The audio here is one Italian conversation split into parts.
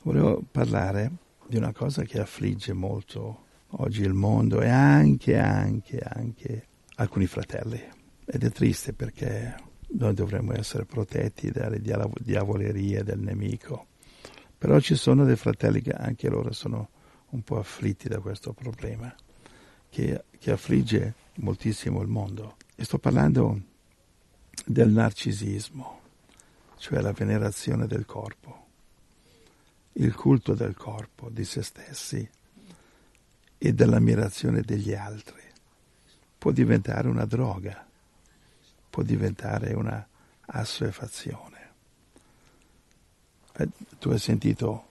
Volevo parlare di una cosa che affligge molto oggi il mondo e anche alcuni fratelli. Ed è triste perché noi dovremmo essere protetti dalle diavolerie del nemico. Però ci sono dei fratelli che anche loro sono un po' afflitti da questo problema che affligge moltissimo il mondo. E sto parlando del narcisismo, cioè la venerazione del corpo, il culto del corpo, di se stessi e dell'ammirazione degli altri. Può diventare una droga, può diventare una assuefazione. Tu hai sentito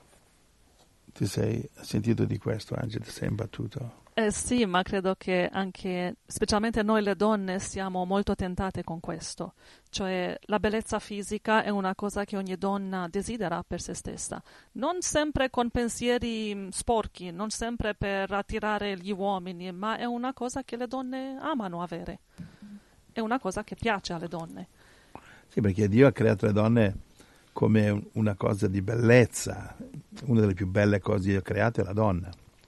di questo, Angela? Ti sei imbattuto? Sì, ma credo che anche, specialmente noi le donne, siamo molto tentate con questo. Cioè, la bellezza fisica è una cosa che ogni donna desidera per se stessa. Non sempre con pensieri sporchi, non sempre per attirare gli uomini, ma è una cosa che le donne amano avere. È una cosa che piace alle donne. Sì, perché Dio ha creato le donne come una cosa di bellezza. Una delle più belle cose che ha creato è la donna.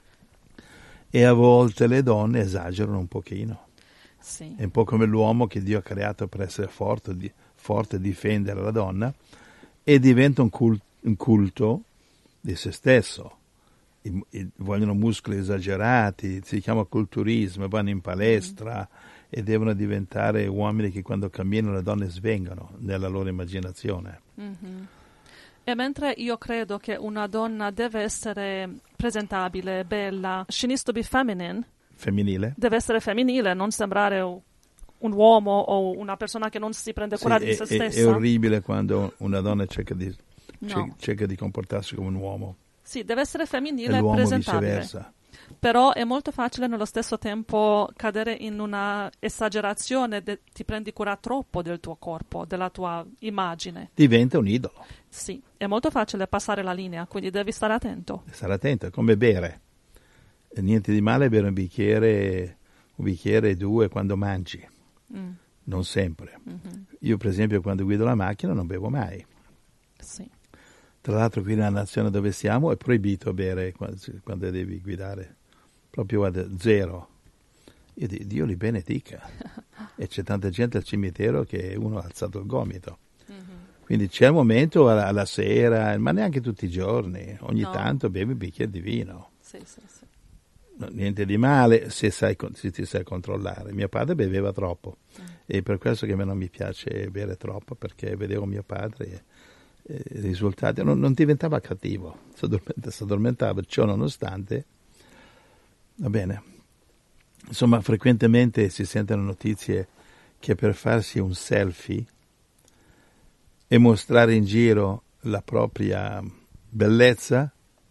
E a volte le donne esagerano un pochino. Sì. È un po' come l'uomo che Dio ha creato per essere forte e difendere la donna, e diventa un culto di se stesso. Vogliono muscoli esagerati, si chiama culturismo, vanno in palestra e devono diventare uomini che quando camminano le donne svengano nella loro immaginazione. Mm-hmm. E mentre io credo che una donna deve essere presentabile, bella, she needs to be feminine. Femminile? Deve essere femminile, non sembrare un uomo o una persona che non si prende cura di se stessa. È orribile quando una donna cerca di comportarsi come un uomo. Sì, deve essere femminile e l'uomo presentabile. Viceversa. Però è molto facile nello stesso tempo cadere in una esagerazione, ti prendi cura troppo del tuo corpo, della tua immagine. Diventa un idolo. Sì, è molto facile passare la linea, quindi devi stare attento. Stare attento, è come bere. Niente di male bere un bicchiere e due quando mangi. Non sempre. Mm-hmm. Io per esempio quando guido la macchina non bevo mai. Sì. Tra l'altro qui nella nazione dove siamo è proibito bere quando devi guidare. Proprio guarda, zero. Io dico, Dio li benedica. E c'è tanta gente al cimitero che uno ha alzato il gomito. Mm-hmm. Quindi c'è un momento alla sera, ma neanche tutti i giorni, ogni tanto bevi un bicchiere di vino. Sì, sì, sì. No, niente di male se ti sai controllare. Mio padre beveva troppo e per questo che a me non mi piace bere troppo, perché vedevo mio padre e i risultati, non diventava cattivo, si addormentava, ciò nonostante, va bene. Insomma, frequentemente si sentono notizie che per farsi un selfie e mostrare in giro la propria bellezza,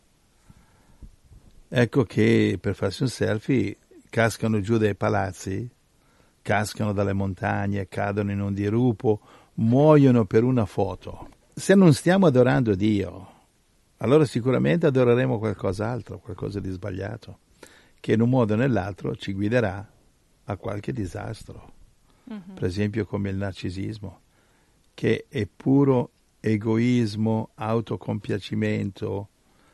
ecco che per farsi un selfie cascano giù dai palazzi, cascano dalle montagne, cadono in un dirupo, muoiono per una foto. Se non stiamo adorando Dio, allora sicuramente adoreremo qualcos'altro, qualcosa di sbagliato, che in un modo o nell'altro ci guiderà a qualche disastro. Mm-hmm. Per esempio come il narcisismo, che è puro egoismo, autocompiacimento,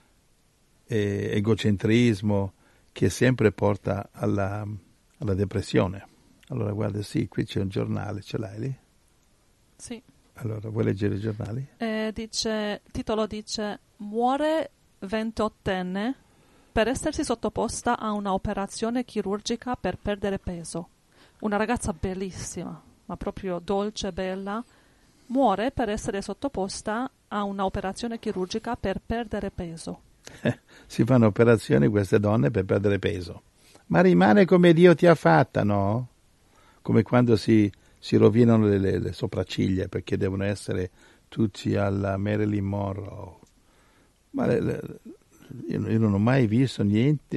egocentrismo, che sempre porta alla depressione. Allora guarda, sì, qui c'è un giornale, ce l'hai lì? Sì. Allora, vuoi leggere i giornali? Il titolo dice: muore 28enne per essersi sottoposta a una operazione chirurgica per perdere peso. Una ragazza bellissima, ma proprio dolce, bella, muore per essere sottoposta a una operazione chirurgica per perdere peso. Si fanno operazioni queste donne per perdere peso. Ma rimane come Dio ti ha fatta, no? Come quando si rovinano le sopracciglia perché devono essere tutti alla Marilyn Monroe. Ma io non ho mai visto niente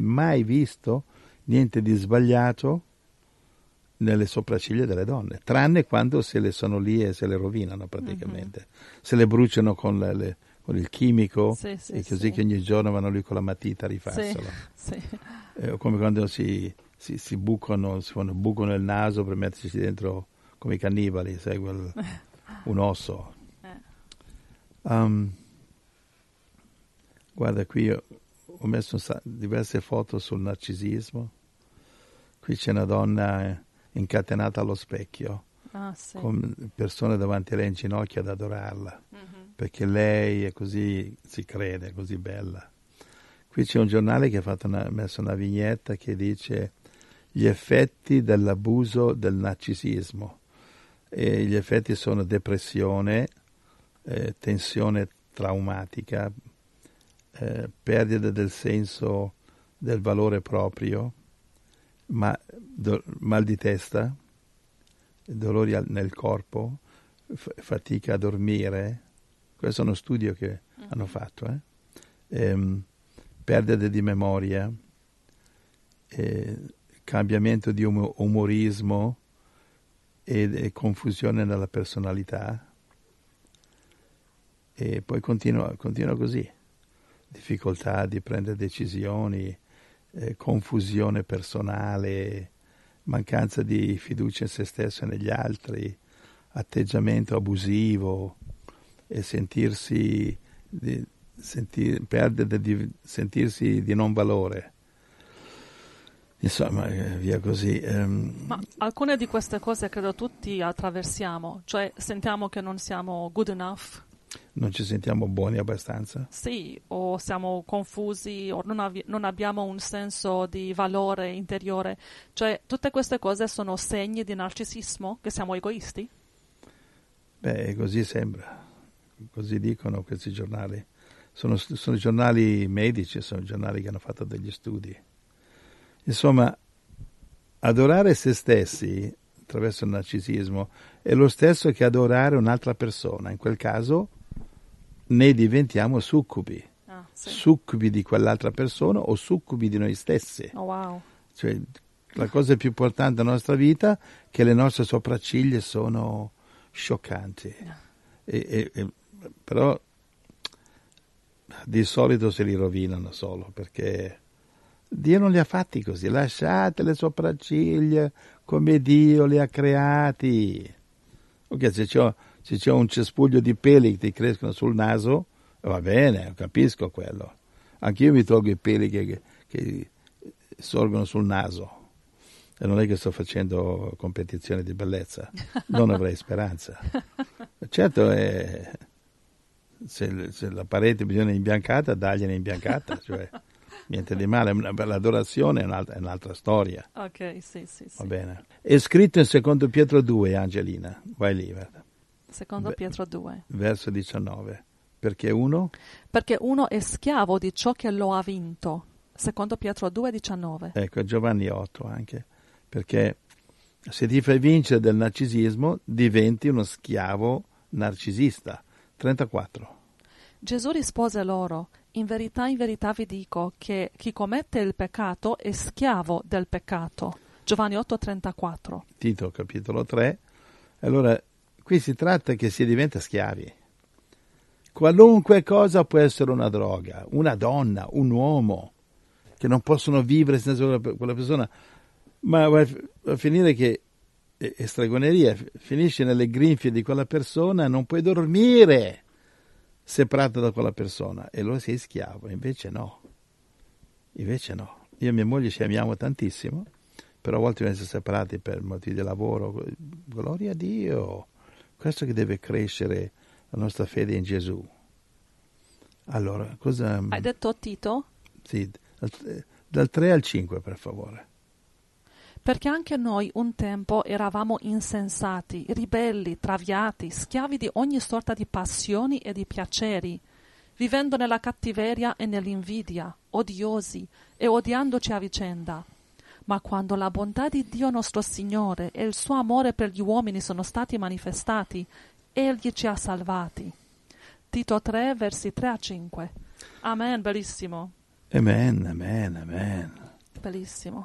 di sbagliato nelle sopracciglia delle donne, tranne quando se le sono lì e se le rovinano praticamente. Mm-hmm. Se le bruciano con il chimico, sì, sì, e così che ogni giorno vanno lì con la matita a rifarselo. Sì, sì. Come quando si bucano il naso per mettersi dentro come i cannibali, sai, un osso. Guarda, qui ho messo diverse foto sul narcisismo. Qui c'è una donna incatenata allo specchio, sì. con persone davanti a lei in ginocchio ad adorarla, perché lei è così, si crede, è così bella. Qui c'è un giornale che ha messo una vignetta che dice gli effetti dell'abuso del narcisismo. E gli effetti sono depressione, tensione traumatica, perdita del senso del valore proprio, mal di testa, dolori nel corpo, fatica a dormire. Questo è uno studio che hanno fatto. Perdita di memoria, cambiamento di umorismo e confusione nella personalità. E poi continua così. Difficoltà di prendere decisioni, confusione personale, mancanza di fiducia in se stesso e negli altri, atteggiamento abusivo e sentirsi di non valore. Insomma, via così. Ma alcune di queste cose credo tutti attraversiamo, cioè sentiamo che non siamo good enough. Non ci sentiamo buoni abbastanza? Sì, o siamo confusi, o non abbiamo un senso di valore interiore. Cioè, tutte queste cose sono segni di narcisismo, che siamo egoisti? Beh, così sembra. Così dicono questi giornali. Sono giornali medici, sono giornali che hanno fatto degli studi. Insomma, adorare se stessi attraverso il narcisismo è lo stesso che adorare un'altra persona. In quel caso ne diventiamo succubi. Sì. Succubi di quell'altra persona o succubi di noi stessi. Oh, wow. Cioè, la cosa più importante della nostra vita è che le nostre sopracciglia sono scioccanti. Però di solito se li rovinano solo, perché Dio non li ha fatti così. Lasciate le sopracciglia come Dio li ha creati. Ok, se c'è un cespuglio di peli che ti crescono sul naso, va bene, capisco quello. Anch'io mi tolgo i peli che sorgono sul naso. E non è che sto facendo competizione di bellezza. Non avrei speranza. Certo, se la parete bisogna imbiancata, dagliene imbiancata. Cioè, niente di male. L'adorazione è un'altra storia. Ok, sì. Va bene. È scritto in 2 Pietro 2, Angelina. Vai lì. 2 Pietro 2. Verso 19. Perché uno? Perché uno è schiavo di ciò che lo ha vinto. 2 Pietro 2, 19. Ecco, Giovanni 8 anche. Perché se ti fai vincere del narcisismo, diventi uno schiavo narcisista. 34. Gesù rispose loro: in verità vi dico che chi commette il peccato è schiavo del peccato. Giovanni 8:34. Tito capitolo 3. Allora, qui si tratta che si diventa schiavi. Qualunque cosa può essere una droga, una donna, un uomo, che non possono vivere senza quella persona, ma va a finire che è stregoneria, finisci nelle grinfie di quella persona e non puoi dormire separato da quella persona e lo sei schiavo. Invece no. Io e mia moglie ci amiamo tantissimo, però a volte dobbiamo essere separati per motivi di lavoro. Gloria a Dio, questo che deve crescere la nostra fede in Gesù. Allora, cosa... Hai detto Tito? Sì, dal 3 al 5 per favore. Perché anche noi un tempo eravamo insensati, ribelli, traviati, schiavi di ogni sorta di passioni e di piaceri, vivendo nella cattiveria e nell'invidia, odiosi e odiandoci a vicenda. Ma quando la bontà di Dio nostro Signore e il suo amore per gli uomini sono stati manifestati, Egli ci ha salvati. Tito 3, versi 3 a 5. Amen, bellissimo. Amen. Bellissimo.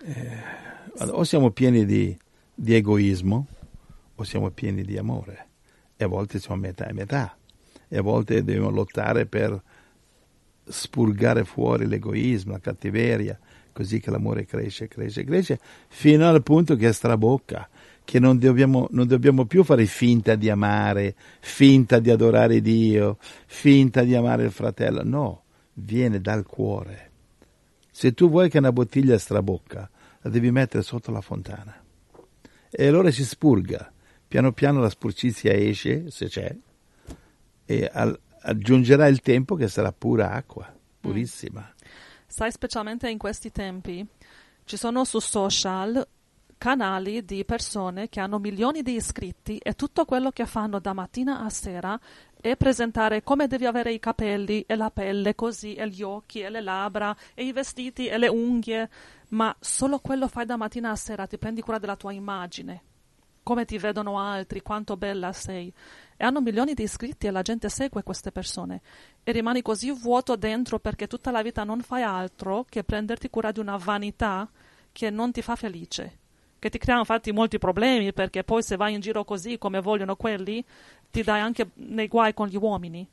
O siamo pieni di egoismo o siamo pieni di amore, e a volte siamo metà e metà, e a volte dobbiamo lottare per spurgare fuori l'egoismo, la cattiveria, così che l'amore cresce fino al punto che strabocca, che non dobbiamo più fare finta di amare, finta di adorare Dio, finta di amare il fratello. No, viene dal cuore. Se tu vuoi che una bottiglia strabocca, la devi mettere sotto la fontana. E allora si spurga. Piano piano la sporcizia esce, se c'è, e aggiungerà il tempo che sarà pura acqua, purissima. Sai, specialmente in questi tempi, ci sono su social canali di persone che hanno milioni di iscritti e tutto quello che fanno da mattina a sera è presentare come devi avere i capelli e la pelle così, e gli occhi e le labbra e i vestiti e le unghie, ma solo quello fai da mattina a sera, ti prendi cura della tua immagine, come ti vedono altri, quanto bella sei. E hanno milioni di iscritti e la gente segue queste persone e rimani così vuoto dentro perché tutta la vita non fai altro che prenderti cura di una vanità che non ti fa felice, che ti crea infatti molti problemi, perché poi se vai in giro così come vogliono quelli ti dai anche nei guai con gli uomini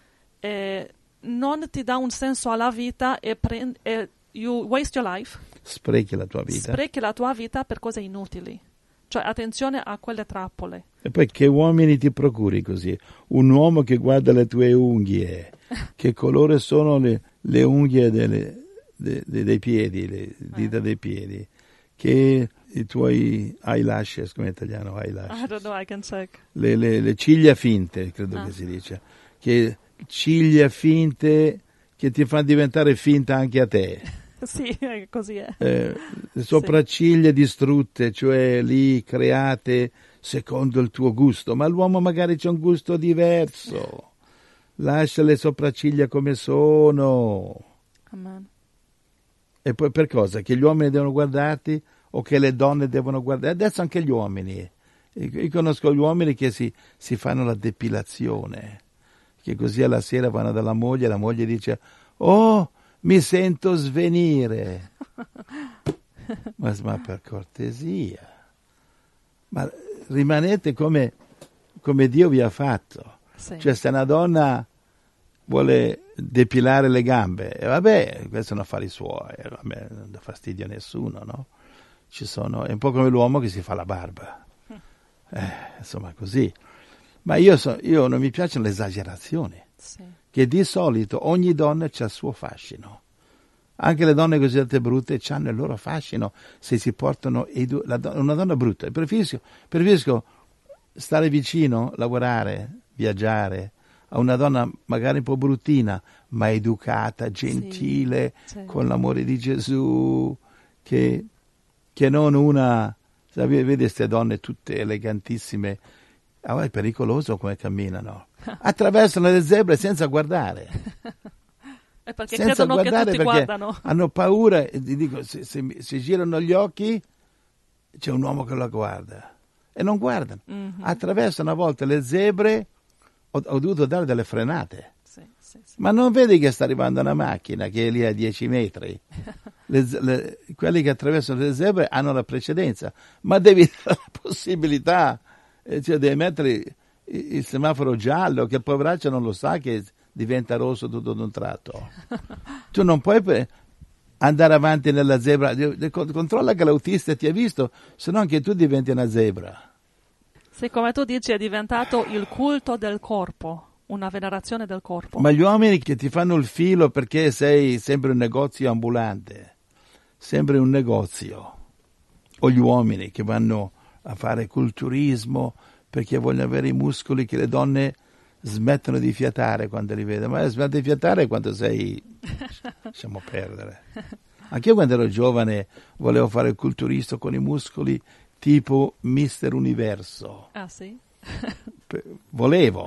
e non ti dà un senso alla vita e you waste your life, Sprechi la tua vita per cose inutili. Cioè, attenzione a quelle trappole. E poi che uomini ti procuri così? Un uomo che guarda le tue unghie, che colore sono le unghie dei piedi, le dita dei piedi, che i tuoi eyelashes, come in italiano eyelashes. I don't know, I can check. Le ciglia finte, credo che si dice. Che ciglia finte che ti fanno diventare finta anche a te. Sì, così è. Le sopracciglia distrutte, cioè lì create secondo il tuo gusto, ma l'uomo magari c'è un gusto diverso. Lascia le sopracciglia come sono. Amen. E poi per cosa? Che gli uomini devono guardarti o che le donne devono guardare? Adesso anche gli uomini. Io conosco gli uomini che si fanno la depilazione, che così alla sera vanno dalla moglie e la moglie dice «Oh, mi sento svenire». ma per cortesia, ma rimanete come Dio vi ha fatto. Sì. Cioè se una donna vuole depilare le gambe, vabbè, questi sono affari suoi, vabbè, non dà fastidio a nessuno, no? È un po' come l'uomo che si fa la barba, insomma così. Ma io non mi piacciono le esagerazioni. Sì. Che di solito ogni donna c'ha il suo fascino. Anche le donne cosiddette brutte hanno il loro fascino se si portano una donna brutta. Preferisco stare vicino, lavorare, viaggiare a una donna magari un po' bruttina, ma educata, gentile, sì. Con l'amore di Gesù, che non una... Vedi queste donne tutte elegantissime. È pericoloso come camminano. Attraversano le zebre senza guardare. È perché senza credono guardare che tutti perché guardano. Hanno paura. E dico, se girano gli occhi c'è un uomo che la guarda. E non guardano. Mm-hmm. Attraversano a volte le zebre. Ho dovuto dare delle frenate. Sì. Ma non vedi che sta arrivando una macchina che è lì a 10 metri? Quelli che attraversano le zebre hanno la precedenza. Ma devi dare la possibilità... Cioè devi mettere il semaforo giallo, che il poveraccio non lo sa che diventa rosso tutto d'un tratto. Tu non puoi andare avanti nella zebra, controlla che l'autista ti ha visto, se no anche tu diventi una zebra. Sì, come tu dici, è diventato il culto del corpo, una venerazione del corpo. Ma gli uomini che ti fanno il filo perché sei sempre un negozio ambulante, sempre un negozio, o gli uomini che vanno a fare culturismo perché vogliono avere i muscoli che le donne smettono di fiatare quando li vedono. Ma smetti di fiatare quando sei... lasciamo perdere. Anche io quando ero giovane volevo fare il culturista con i muscoli tipo Mister Universo. Ah sì? Volevo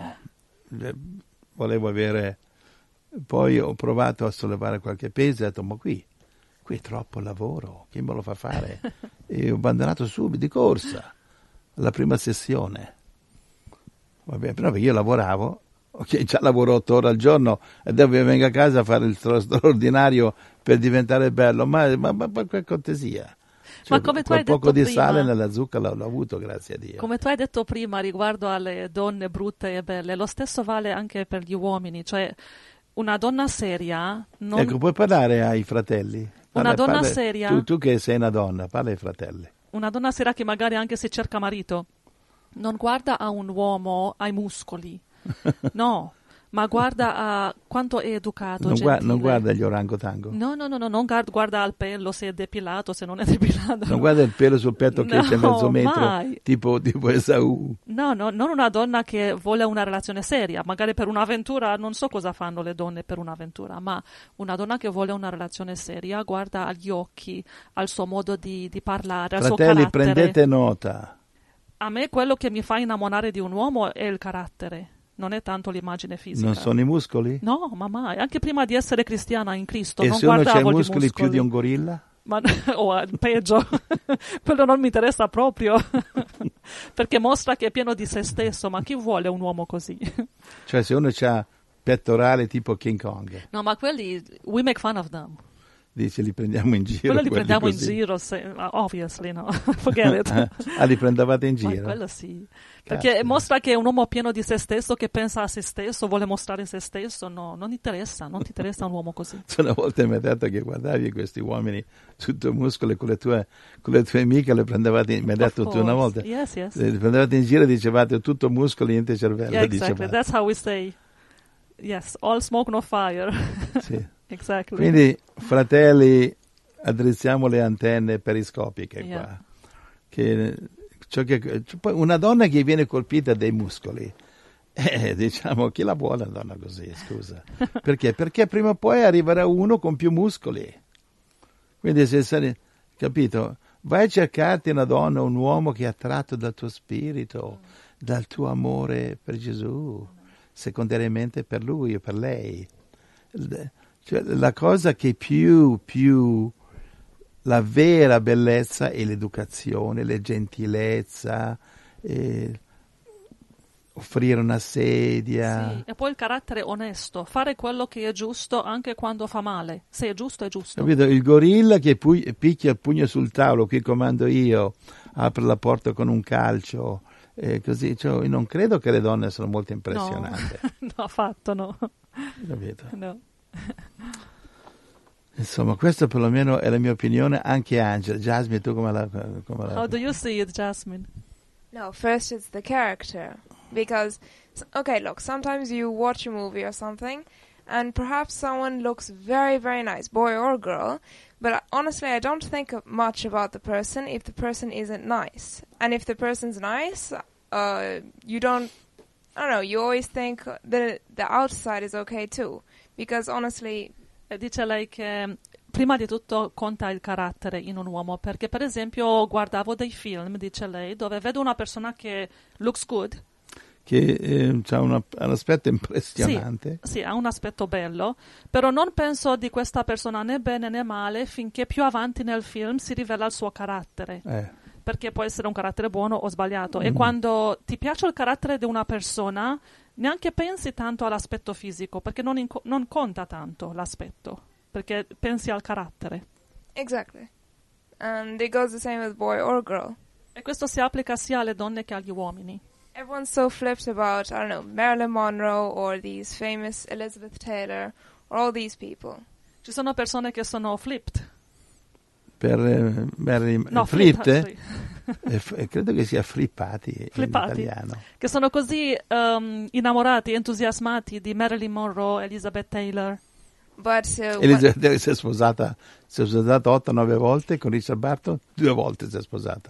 avere... Poi ho provato a sollevare qualche peso e ho detto ma qui è troppo lavoro, chi me lo fa fare? E ho abbandonato subito di corsa alla prima sessione. Vabbè, però io lavoravo, già lavoro 8 ore al giorno e dopo vengo a casa a fare il straordinario per diventare bello, ma che cortesia. Cioè, ma come tu hai detto poco di prima, sale nella zucca l'ho avuto, grazie a Dio. Come tu hai detto prima riguardo alle donne brutte e belle, lo stesso vale anche per gli uomini, cioè una donna seria non... Ecco, puoi parlare ai fratelli. Donna seria... Tu che sei una donna, parla ai fratelli. Una donna seria che magari anche se cerca marito non guarda a un uomo ai muscoli, no, Ma guarda a quanto è educato, non guarda gli orangotango. No, non guarda al pelo, se è depilato, se non è depilato. Non guarda il pelo sul petto che c'è mezzo metro, mai. tipo Esaù. No, non una donna che vuole una relazione seria, magari per un'avventura, non so cosa fanno le donne per un'avventura, ma una donna che vuole una relazione seria guarda agli occhi, al suo modo di parlare, al suo carattere. Fratelli, prendete nota. A me quello che mi fa innamorare di un uomo è il carattere. Non è tanto l'immagine fisica. Non sono i muscoli? No, ma mai. Anche prima di essere cristiana in Cristo e non se uno guardavo c'ha i i muscoli muscoli. più di un gorilla? Peggio. Quello non mi interessa proprio. Perché mostra che è pieno di se stesso. Ma chi vuole un uomo così? Cioè se uno c'ha pettorali tipo King Kong. No, ma quelli, we make fun of them. Dice li prendiamo in giro. Quello li prendiamo così. in giro, obviously, no. Forget it. Li prendevate in Ma giro? quello sì. Perché mostra che è un uomo pieno di se stesso, che pensa a se stesso, vuole mostrare se stesso. No, non ti interessa un uomo così. Una volta mi ha detto che guardavi questi uomini tutto muscoli con le tue amiche, le prendevate mi ha detto tu una volta. Yes. Le prendevate in giro e dicevate tutto muscoli, niente cervello. Yeah, exactly. Dicevate. That's how we say. Yes, all smoke, no fire. Sì. Exactly. Quindi, fratelli, addrizziamo le antenne periscopiche qua. Poi una donna che viene colpita dai muscoli, diciamo, chi la vuole una donna così, scusa? Perché? Perché prima o poi arriverà uno con più muscoli. Quindi capito? Vai a cercarti una donna, un uomo che è attratto dal tuo spirito, dal tuo amore per Gesù, secondariamente per lui o per lei. Cioè, la cosa che più la vera bellezza è l'educazione, la gentilezza, offrire una sedia. Sì, e poi il carattere onesto, fare quello che è giusto anche quando fa male. Se è giusto, è giusto. Capito? Il gorilla che picchia il pugno sul tavolo, qui comando io, apre la porta con un calcio, così. Cioè, non credo che le donne sono molto impressionate. No, affatto no. Capito? No. Insomma, questa perlomeno è la mia opinione, anche Angela. Jasmine, tu come la... How do you see it, Jasmine? No, first it's the character. Because, okay, look, sometimes you watch a movie or something, and perhaps someone looks very, very nice, boy or girl, but honestly, I don't think much about the person if the person isn't nice. And if the person's nice, you don't, I don't know, you always think that the outside is okay too. Because honestly... Dice lei che prima di tutto conta il carattere in un uomo, perché per esempio guardavo dei film, dice lei, dove vedo una persona che looks good, che ha un aspetto impressionante. Sì, ha un aspetto bello, però non penso di questa persona né bene né male finché più avanti nel film si rivela il suo carattere. Perché può essere un carattere buono o sbagliato. E quando ti piace il carattere di una persona, neanche pensi tanto all'aspetto fisico, perché non conta tanto l'aspetto, perché pensi al carattere. Exactly. And it goes the same with boy or girl. E questo si applica sia alle donne che agli uomini. Everyone's so flipped about, I don't know, Marilyn Monroe or these famous Elizabeth Taylor or all these people. Ci sono persone che sono flipped. Per flipped? Credo che sia flippati in italiano. Che sono così innamorati, entusiasmati di Marilyn Monroe, Elizabeth Taylor. Elizabeth Taylor si è sposata 8-9 volte, con Richard Burton 2 volte si è sposata.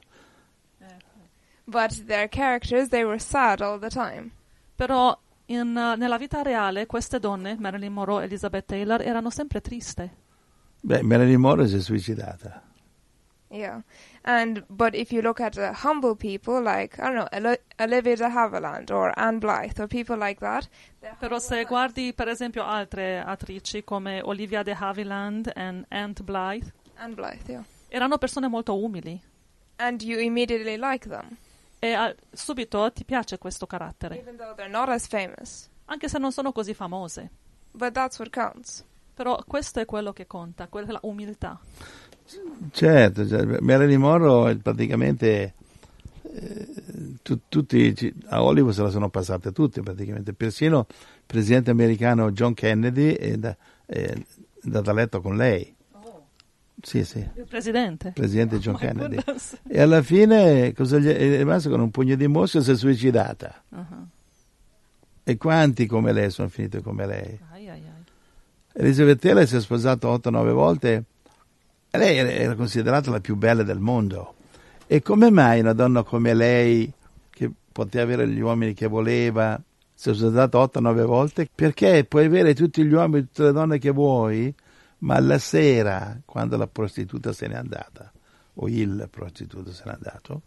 But their characters, they were sad all the time. Però nella vita reale queste donne, Marilyn Monroe e Elizabeth Taylor, erano sempre triste. Beh, Marilyn Monroe si è suicidata. Yeah, but if you look at humble people like, I don't know, Olivia de Havilland or Anne Blythe or people like that. Però se guardi per esempio altre attrici come Olivia de Havilland e Anne Blythe. Anne Blythe, yeah. Erano persone molto umili. And you immediately like them. E subito ti piace questo carattere. Even though they're not as famous. Anche se non sono così famose. But that's what counts. Però questo è quello che conta, quella umiltà. Certo, Marilyn Monroe praticamente tutti a Hollywood se la sono passate tutte praticamente, persino il presidente americano John Kennedy è andato a letto con lei. Sì. Il presidente John Kennedy. E alla fine cosa gli è rimasto con un pugno di mosche e si è suicidata. E quanti come lei sono finiti come lei? Ai, ai, ai. Elizabeth Taylor si è sposata 8-9 volte e lei era considerata la più bella del mondo. E come mai una donna come lei, che poteva avere gli uomini che voleva, si è sposata 8-9 volte? Perché puoi avere tutti gli uomini, tutte le donne che vuoi, ma alla sera, quando la prostituta se n'è andata, o il prostituto se n'è andato,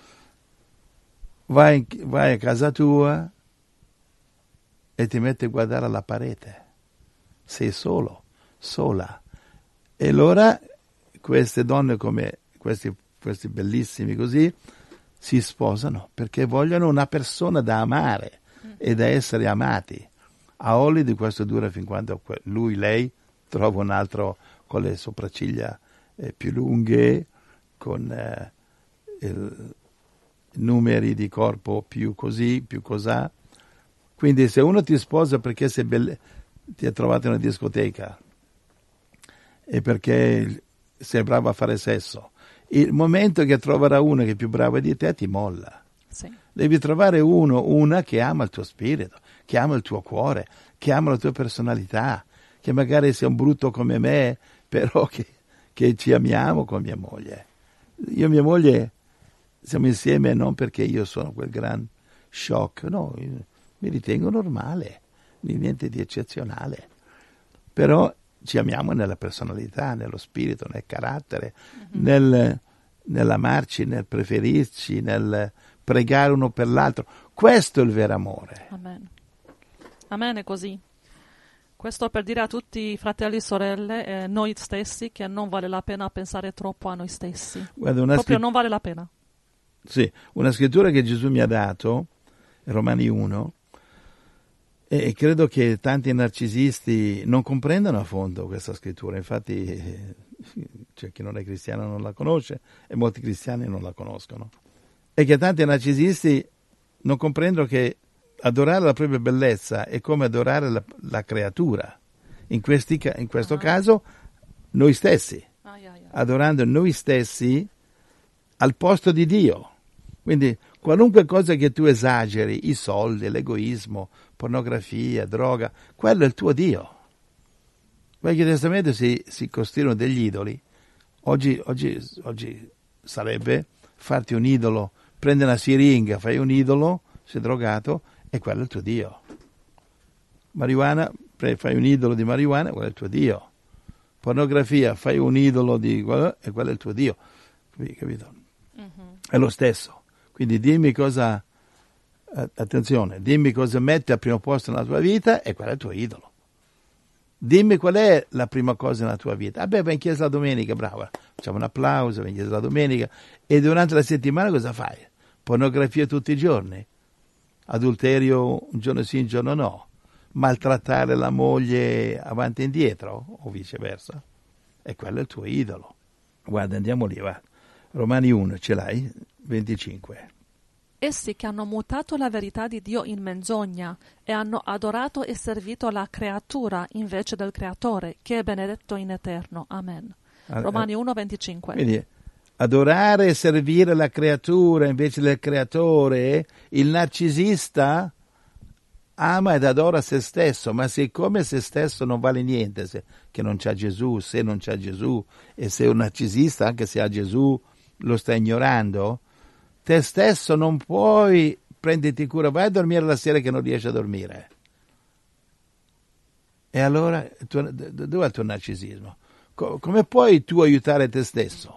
vai a casa tua e ti metti a guardare alla parete. Sei solo, sola. E allora queste donne come questi bellissimi così si sposano perché vogliono una persona da amare e da essere amati. A Hollywood questo dura fin quando lei trova un altro con le sopracciglia più lunghe, con numeri di corpo più così, più cosà. Quindi se uno ti sposa perché ti ha trovato in una discoteca e perché sei bravo a fare sesso, il momento che troverà uno che è più bravo di te ti molla. Sì. Devi trovare una che ama il tuo spirito, che ama il tuo cuore, che ama la tua personalità, che magari sia un brutto come me, però che ci amiamo con mia moglie. Io e mia moglie siamo insieme non perché io sono quel gran shock, no, mi ritengo normale, niente di eccezionale, però ci amiamo nella personalità, nello spirito, nel carattere, nell'amarci, nel preferirci, nel pregare uno per l'altro. Questo è il vero amore. Amen. Amen, è così. Questo per dire a tutti i fratelli e sorelle, noi stessi, che non vale la pena pensare troppo a noi stessi. Guarda, proprio non vale la pena. Sì, una scrittura che Gesù mi ha dato, Romani 1, e credo che tanti narcisisti non comprendano a fondo questa scrittura. Infatti c'è chi non è cristiano non la conosce e molti cristiani non la conoscono. E che tanti narcisisti non comprendono che adorare la propria bellezza è come adorare la creatura. In questo caso noi stessi, adorando noi stessi al posto di Dio. Quindi qualunque cosa che tu esageri, i soldi, l'egoismo, pornografia, droga, quello è il tuo Dio. Nel Vecchio Testamento si costruirono degli idoli. Oggi sarebbe farti un idolo, prendi una siringa, fai un idolo, sei drogato, e quello è il tuo Dio. Marijuana, fai un idolo di marijuana, quello è il tuo Dio. Pornografia, fai un idolo di quello, e quello è il tuo Dio. Capito? È lo stesso. Quindi dimmi cosa, attenzione, dimmi cosa metti al primo posto nella tua vita e qual è il tuo idolo. Dimmi qual è la prima cosa nella tua vita. Vai in chiesa la domenica, brava, facciamo un applauso, vai in chiesa la domenica, e durante la settimana cosa fai? Pornografia tutti i giorni, adulterio un giorno sì, un giorno no, maltrattare la moglie avanti e indietro o viceversa, e quello è il tuo idolo. Guarda, andiamo lì, va. Romani 1, ce l'hai? 25. Essi che hanno mutato la verità di Dio in menzogna e hanno adorato e servito la creatura invece del creatore, che è benedetto in eterno. Amen. Romani 1, 25. Quindi adorare e servire la creatura invece del creatore, il narcisista ama ed adora se stesso, ma siccome se stesso non vale niente, che non c'ha Gesù, se non c'ha Gesù, e se un narcisista, anche se ha Gesù, lo sta ignorando, te stesso non puoi prenderti cura, vai a dormire la sera che non riesci a dormire. E allora, dov'è il tuo narcisismo? Come puoi tu aiutare te stesso?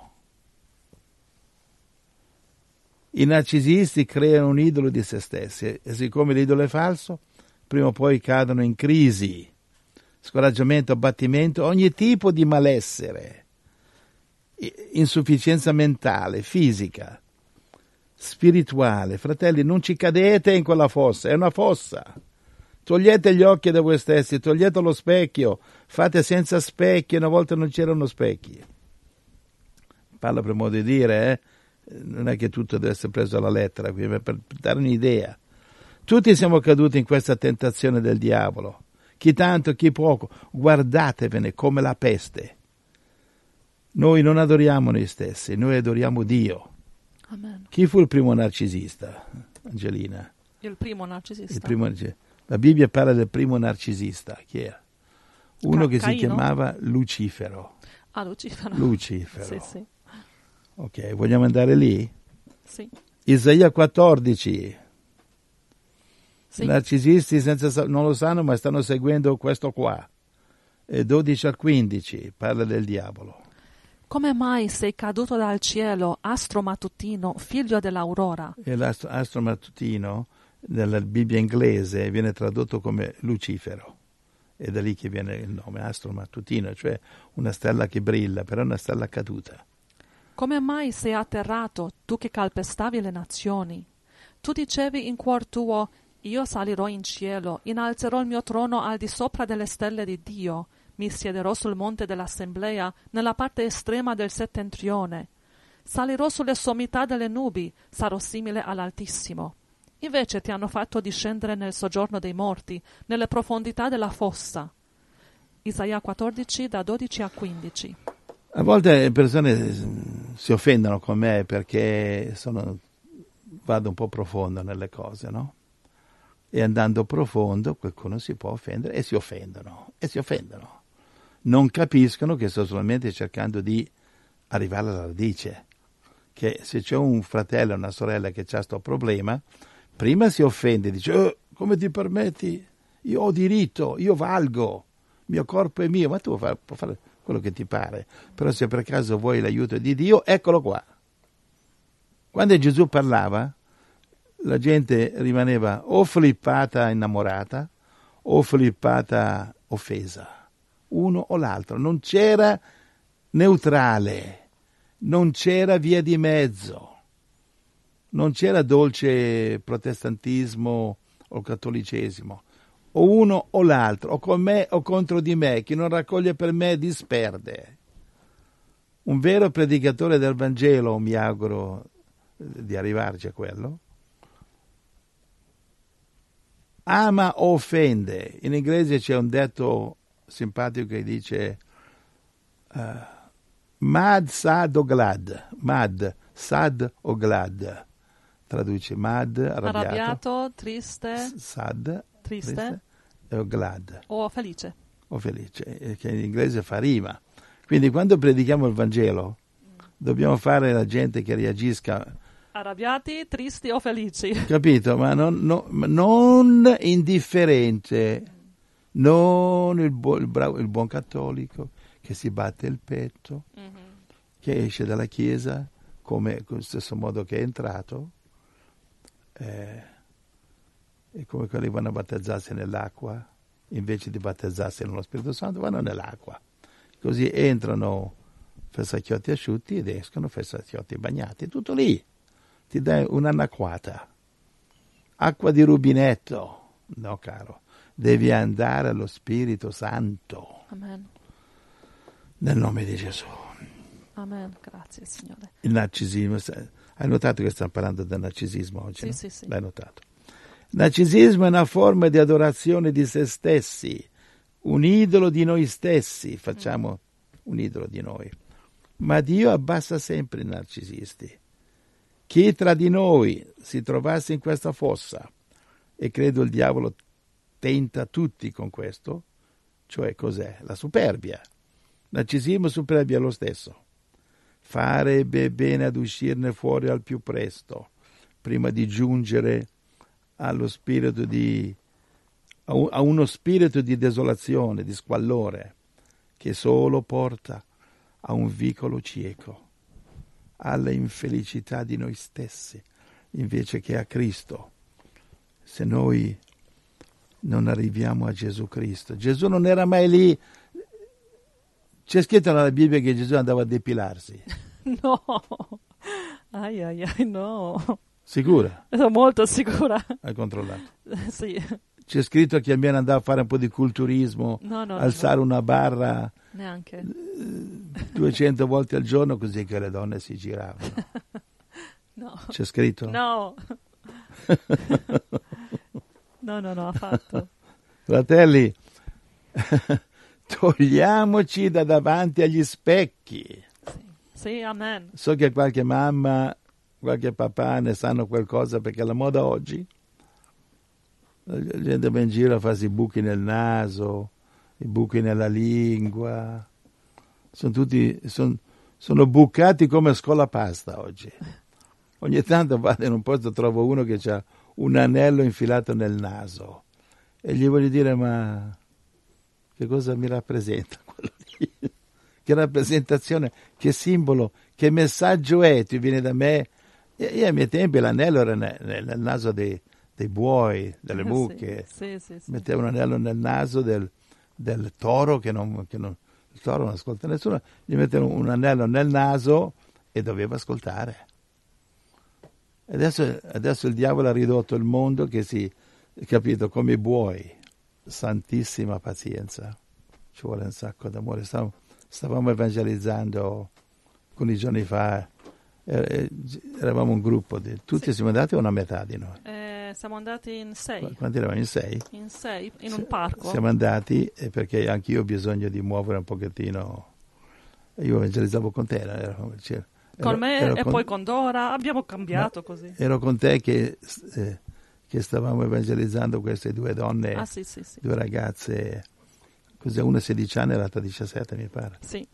I narcisisti creano un idolo di se stessi e siccome l'idolo è falso, prima o poi cadono in crisi, scoraggiamento, abbattimento, ogni tipo di malessere, insufficienza mentale, fisica, spirituale. Fratelli, non ci cadete in quella fossa, è una fossa. Togliete gli occhi da voi stessi, togliete lo specchio, fate senza specchi, una volta non c'erano specchi. Parlo per modo di dire, non è che tutto deve essere preso alla lettera, per dare un'idea. Tutti siamo caduti in questa tentazione del diavolo, chi tanto, chi poco, guardatevene come la peste. Noi non adoriamo noi stessi, noi adoriamo Dio. Amen. Chi fu il primo narcisista, Angelina? Il primo narcisista. Il primo narcisista. La Bibbia parla del primo narcisista, chi era? Uno che si Caino? chiamava Lucifero. Ah, Lucifero. Lucifero. Sì, sì. Ok, vogliamo andare lì? Sì. Isaia 14. Sì. I narcisisti non lo sanno, ma stanno seguendo questo qua. E 12 al 15 parla del diavolo. Come mai sei caduto dal cielo, astro mattutino, figlio dell'aurora? E l'astro mattutino nella Bibbia inglese viene tradotto come Lucifero. E da lì che viene il nome astro mattutino, cioè una stella che brilla, però è una stella caduta. Come mai sei atterrato, tu che calpestavi le nazioni? Tu dicevi in cuor tuo, io salirò in cielo, innalzerò il mio trono al di sopra delle stelle di Dio, mi siederò sul monte dell'assemblea, nella parte estrema del settentrione. Salirò sulle sommità delle nubi, sarò simile all'Altissimo. Invece ti hanno fatto discendere nel soggiorno dei morti, nelle profondità della fossa. Isaia 14, da 12 a 15. A volte le persone si offendono con me perché vado un po' profondo nelle cose, no? E andando profondo qualcuno si può offendere e si offendono. Non capiscono che sto solamente cercando di arrivare alla radice. Che se c'è un fratello o una sorella che ha questo problema, prima si offende, dice, come ti permetti? Io ho diritto, io valgo, il mio corpo è mio, ma tu puoi fare quello che ti pare. Però se per caso vuoi l'aiuto di Dio, eccolo qua. Quando Gesù parlava, la gente rimaneva o flippata innamorata o flippata offesa, uno o l'altro. Non c'era neutrale, non c'era via di mezzo. Non c'era dolce protestantismo o cattolicesimo, o uno o l'altro, o con me o contro di me, chi non raccoglie per me disperde. Un vero predicatore del Vangelo, mi auguro di arrivarci a quello, ama o offende. In inglese c'è un detto simpatico che dice mad, sad o glad, mad, sad o glad. Traduce mad, arrabbiato, triste, sad, triste e glad. O felice, che in inglese fa rima. Quindi quando predichiamo il Vangelo dobbiamo fare la gente che reagisca arrabbiati, tristi o felici. Capito? Ma non indifferente, non il buon cattolico che si batte il petto, che esce dalla chiesa come con lo stesso modo che è entrato, e come quelli vanno a battezzarsi nell'acqua, invece di battezzarsi nello Spirito Santo vanno nell'acqua. Così entrano fessacchiotti asciutti ed escono fessacchiotti bagnati, tutto lì. Ti dai un'annacquata. Acqua di rubinetto. No, caro. Devi andare allo Spirito Santo. Amen. Nel nome di Gesù. Amen. Grazie, Signore. Il narcisismo. Hai notato che stiamo parlando del narcisismo oggi? Sì, no? sì, sì. L'hai notato. Il narcisismo è una forma di adorazione di se stessi. Un idolo di noi stessi. Facciamo un idolo di noi. Ma Dio abbassa sempre i narcisisti. Chi tra di noi si trovasse in questa fossa, e credo il diavolo tenta tutti con questo, cioè cos'è? La superbia. Narcisismo e superbia è lo stesso. Farebbe bene ad uscirne fuori al più presto, prima di giungere allo spirito a uno spirito di desolazione, di squallore, che solo porta a un vicolo cieco, alla infelicità di noi stessi, invece che a Cristo. Se noi non arriviamo a Gesù Cristo. Gesù non era mai lì. C'è scritto nella Bibbia che Gesù andava a depilarsi. No. No. Sicura? Sono molto sicura. Hai controllato? Sì. C'è scritto che almeno andava a fare un po' di culturismo, alzare una barra neanche 200 volte al giorno così che le donne si giravano. No. C'è scritto? No. No, ha fatto. Fratelli, togliamoci da davanti agli specchi. Sì, amen. So che qualche mamma, qualche papà ne sanno qualcosa perché la moda oggi La gente va in giro a farsi i buchi nel naso, i buchi nella lingua. Sono bucati come scolapasta oggi. Ogni tanto vado in un posto e trovo uno che ha un anello infilato nel naso e gli voglio dire: ma che cosa mi rappresenta quello lì? Che rappresentazione, che simbolo, che messaggio è? Tu vieni da me. E ai miei tempi l'anello era nel naso dei buoi, delle mucche. Sì. Metteva un anello nel naso del toro che il toro non ascolta nessuno, gli mettevano un anello nel naso e doveva ascoltare. Adesso il diavolo ha ridotto il mondo che capito, come i buoi. Santissima pazienza, ci vuole un sacco d'amore. Stavamo evangelizzando alcuni giorni fa, eravamo un gruppo, tutti siamo andati o una metà di noi? Siamo andati in 6. Quanti eravamo? In 6? In 6, in un parco. Siamo andati perché anche io ho bisogno di muovere un pochettino. Io evangelizzavo con te. Con me e poi con Dora, abbiamo cambiato così. Ero con te che stavamo evangelizzando queste due donne, sì. due ragazze, cos'è, una 16 anni e l'altra 17 mi pare. Sì.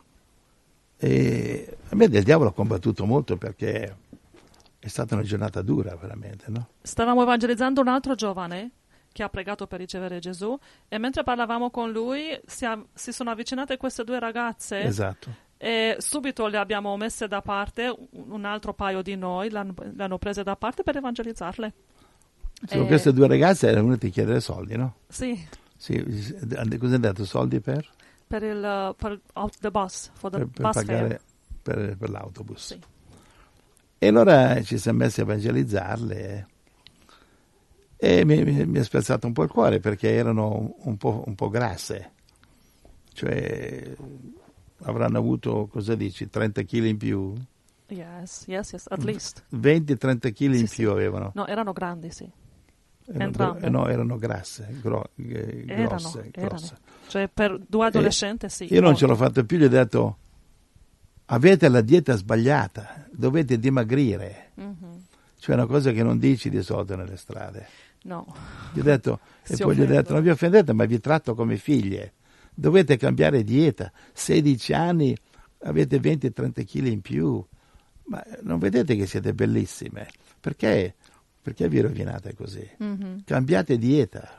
E a me del diavolo ha combattuto molto perché è stata una giornata dura veramente, no? Stavamo evangelizzando un altro giovane che ha pregato per ricevere Gesù e mentre parlavamo con lui si sono avvicinate queste due ragazze. Esatto. E subito le abbiamo messe da parte, un altro paio di noi l'hanno prese da parte per evangelizzarle. Queste due ragazze erano venute a chiedere soldi, no? Sì. Cosa hanno dato soldi per? Per the bus, per bus pagare per l'autobus. Sì. E allora ci siamo messi a evangelizzarle e mi è spezzato un po' il cuore perché erano un po' grasse. Cioè avranno avuto, cosa dici, 30 kg in più? Yes, at least. 20-30 kg in più avevano. No, erano grandi, sì. Erano grasse, grosse. Cioè per due adolescenti, sì. Io non ce l'ho fatto più, gli ho detto: avete la dieta sbagliata, dovete dimagrire. Mm-hmm. Cioè una cosa che non dici di solito nelle strade. No. Gli ho detto, e poi gli ho detto: non vi offendete, ma vi tratto come figlie. Dovete cambiare dieta. 16 anni, avete 20-30 kg in più. Ma non vedete che siete bellissime? Perché vi rovinate così? Mm-hmm. Cambiate dieta.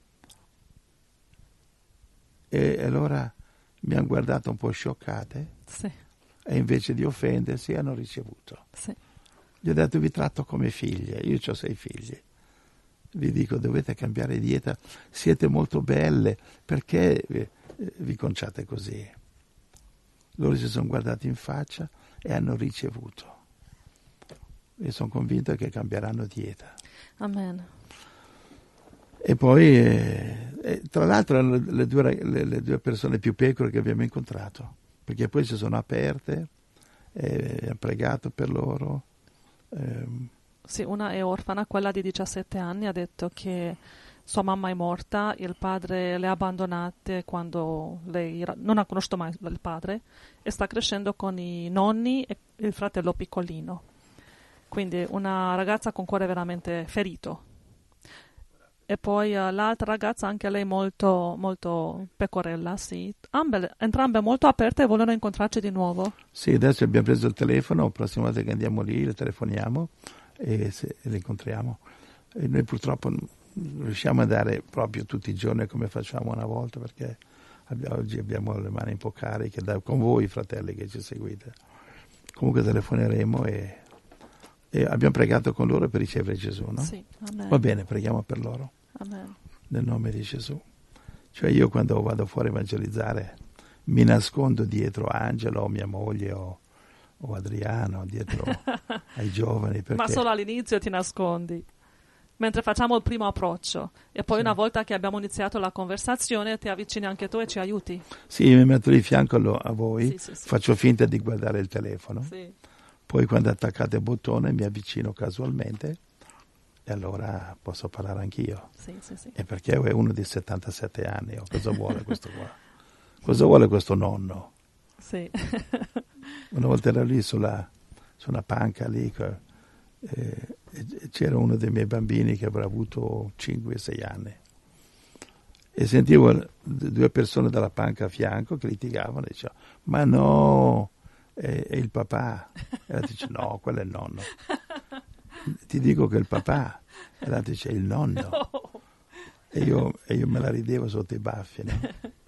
E allora mi hanno guardato un po' scioccate. Sì. E invece di offendersi hanno ricevuto. Sì. Gli ho detto: vi tratto come figlie. Io ho 6 figli. Vi dico: dovete cambiare dieta. Siete molto belle. Perché vi conciate così? Loro si sono guardati in faccia e hanno ricevuto. E sono convinto che cambieranno dieta. Amen. E poi, tra l'altro, erano le due persone più pecore che abbiamo incontrato, perché poi si sono aperte, hanno pregato per loro. Sì, una è orfana, quella di 17 anni, ha detto che sua mamma è morta, il padre le ha abbandonate quando lei non ha conosciuto mai il padre e sta crescendo con i nonni e il fratello piccolino. Quindi una ragazza con cuore veramente ferito. E poi l'altra ragazza, anche lei molto, molto pecorella, sì. Entrambe molto aperte e vogliono incontrarci di nuovo. Sì, adesso abbiamo preso il telefono, la prossima volta che andiamo lì le telefoniamo e le incontriamo. E noi purtroppo non riusciamo a andare proprio tutti i giorni come facciamo una volta, perché oggi abbiamo le mani un po' cariche, con voi fratelli che ci seguite. Comunque telefoneremo e abbiamo pregato con loro per ricevere Gesù, no? Sì, amen. Va bene, preghiamo per loro. Amen. Nel nome di Gesù. Cioè io quando vado fuori a evangelizzare mi nascondo dietro Angelo, mia moglie o Adriano, dietro ai giovani. Perché... Ma solo all'inizio ti nascondi, mentre facciamo il primo approccio. E poi una volta che abbiamo iniziato la conversazione ti avvicini anche tu e ci aiuti. Sì, mi metto di fianco a voi, sì. faccio finta di guardare il telefono. Sì. Poi quando attaccate il bottone mi avvicino casualmente e allora posso parlare anch'io. Sì. E perché è uno di 77 anni, cosa vuole questo qua? Cosa vuole questo nonno? Sì. Una volta ero lì su una panca lì c'era uno dei miei bambini che avrà avuto 5-6 anni e sentivo due persone dalla panca a fianco che litigavano e diceva ma no, è il papà. E l'altro dice no, quello è il nonno. Ti dico che è il papà. E l'altro dice è il nonno. No. E io me la ridevo sotto i baffi, no?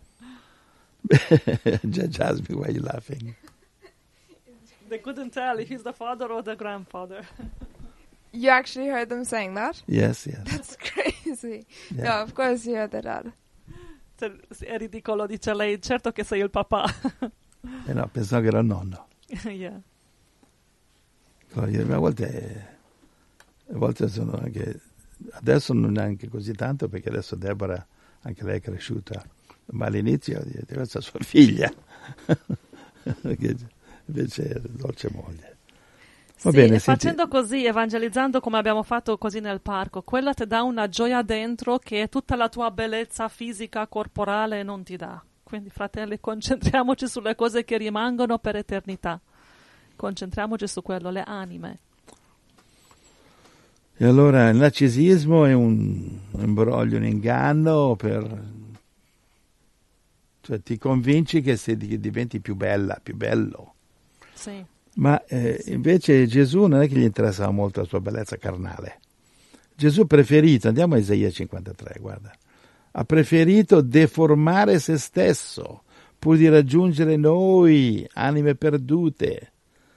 Jasmine, why are you laughing? They couldn't tell if he's the father or the grandfather. You actually heard them saying that? Yes. That's crazy. Yeah. Yeah, of course you heard that, Dad. È ridicolo, dice lei, certo che sei il papà. No, pensavo che era il nonno. Yeah. Ma a volte sono anche... Adesso non neanche così tanto, perché adesso Deborah, anche lei è cresciuta, ma all'inizio di questa sua figlia, che invece è dolce moglie. Va Sì, bene, facendo così, evangelizzando come abbiamo fatto così nel parco, quella ti dà una gioia dentro che tutta la tua bellezza fisica, corporale non ti dà. Quindi, fratelli, concentriamoci sulle cose che rimangono per eternità. Concentriamoci su quello, le anime. E allora il narcisismo è un imbroglio, un inganno cioè ti convinci che diventi più bella, più bello. Sì. Ma invece Gesù non è che gli interessava molto la sua bellezza carnale. Gesù ha preferito, andiamo a Isaia 53, guarda, ha preferito deformare se stesso pur di raggiungere noi, anime perdute.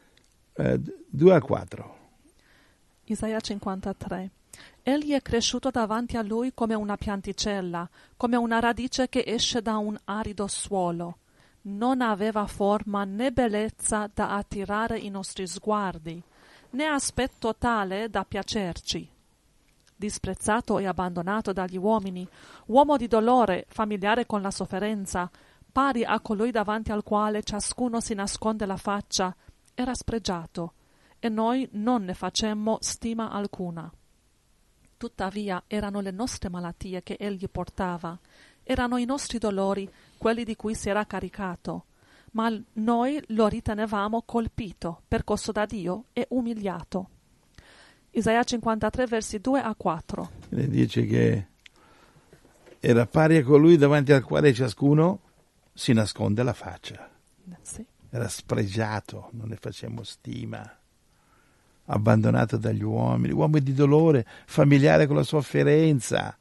2-4. Isaia 53. Egli è cresciuto davanti a lui come una pianticella, come una radice che esce da un arido suolo. Non aveva forma né bellezza da attirare i nostri sguardi, né aspetto tale da piacerci. Disprezzato e abbandonato dagli uomini, uomo di dolore, familiare con la sofferenza, pari a colui davanti al quale ciascuno si nasconde la faccia, era spregiato, e noi non ne facemmo stima alcuna. Tuttavia erano le nostre malattie che egli portava, erano i nostri dolori quelli di cui si era caricato, ma noi lo ritenevamo colpito, percosso da Dio e umiliato. Isaia 53, versi 2-4. Ne dice che era pari a colui davanti al quale ciascuno si nasconde la faccia. Sì. Era spregiato, non ne facemmo stima, abbandonato dagli uomini, uomo di dolore, familiare con la sofferenza.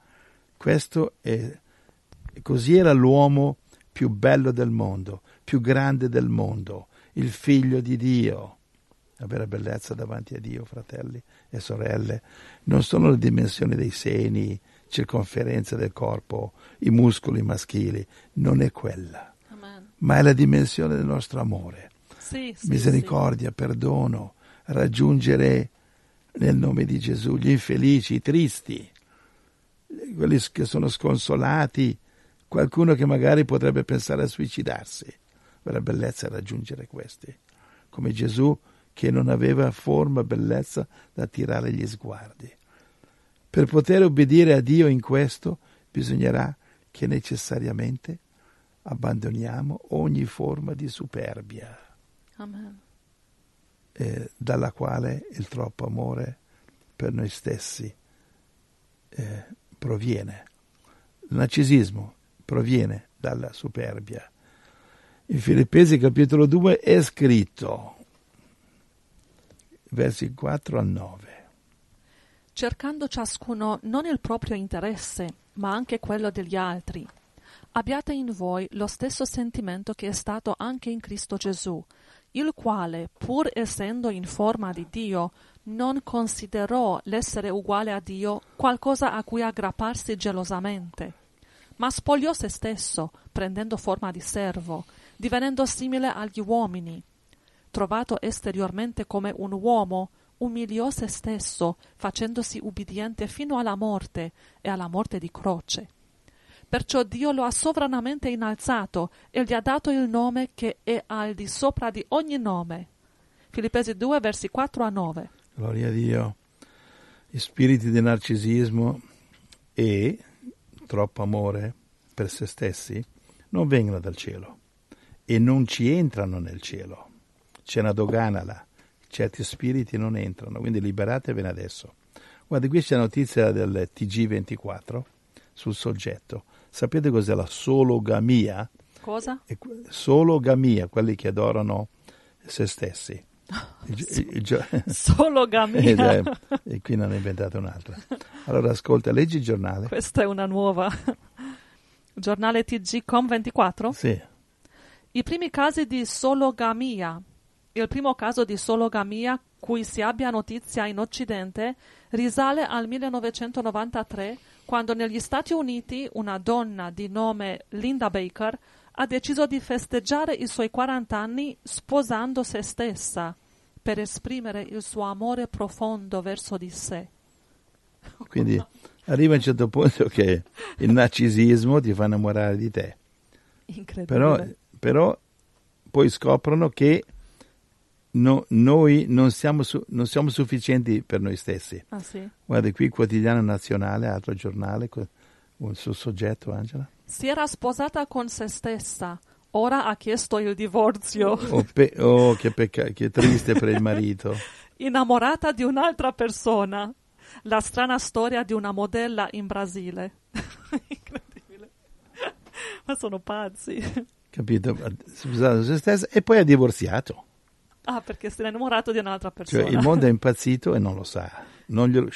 Così era l'uomo più bello del mondo, più grande del mondo, il figlio di Dio. La vera bellezza davanti a Dio, fratelli e sorelle, non sono le dimensioni dei seni, circonferenza del corpo, i muscoli maschili, non è quella. Amen. Ma è la dimensione del nostro amore. Sì, Misericordia, perdono, raggiungere nel nome di Gesù gli infelici, i tristi, quelli che sono sconsolati, qualcuno che magari potrebbe pensare a suicidarsi. La bellezza è raggiungere questi, come Gesù che non aveva forma, bellezza da attirare gli sguardi. Per poter obbedire a Dio in questo bisognerà che necessariamente abbandoniamo ogni forma di superbia. Amen. Dalla quale il troppo amore per noi stessi proviene. Il narcisismo proviene dalla superbia. In Filippesi capitolo 2 è scritto, versi 4-9. Cercando ciascuno non il proprio interesse, ma anche quello degli altri. Abbiate in voi lo stesso sentimento che è stato anche in Cristo Gesù, il quale, pur essendo in forma di Dio, non considerò l'essere uguale a Dio qualcosa a cui aggrapparsi gelosamente, ma spogliò se stesso, prendendo forma di servo, divenendo simile agli uomini. Trovato esteriormente come un uomo, umiliò se stesso, facendosi ubbidiente fino alla morte e alla morte di croce. Perciò Dio lo ha sovranamente innalzato e gli ha dato il nome che è al di sopra di ogni nome. Filippesi 2, versi 4-9. Gloria a Dio. Gli spiriti di narcisismo e troppo amore per se stessi non vengono dal cielo e non ci entrano nel cielo. C'è una dogana là, certi spiriti non entrano, quindi liberatevene adesso. Guarda, qui c'è la notizia del TG24 sul soggetto. Sapete cos'è la sologamia? Cosa? Sologamia, quelli che adorano se stessi. Sologamia. E qui ne hanno inventato un'altra. Allora ascolta, leggi il giornale. Questa è una nuova. Giornale TG.com24? Sì. I primi casi di sologamia. Il primo caso di sologamia cui si abbia notizia in Occidente risale al 1993, quando negli Stati Uniti una donna di nome Linda Baker ha deciso di festeggiare i suoi 40 anni sposando se stessa per esprimere il suo amore profondo verso di sé. Quindi arriva a un certo punto che il narcisismo ti fa innamorare di te. Incredibile. Però poi scoprono che noi non siamo sufficienti per noi stessi. Ah, sì? Guarda qui Quotidiano Nazionale, altro giornale, sul soggetto, Angela. Si era sposata con se stessa, ora ha chiesto il divorzio. Che triste per il marito. Innamorata di un'altra persona. La strana storia di una modella in Brasile. Incredibile. Ma sono pazzi. Capito? Sposato se stessa e poi ha divorziato. Ah, perché si è innamorato di un'altra persona. Cioè il mondo è impazzito e non lo sa. Non glielo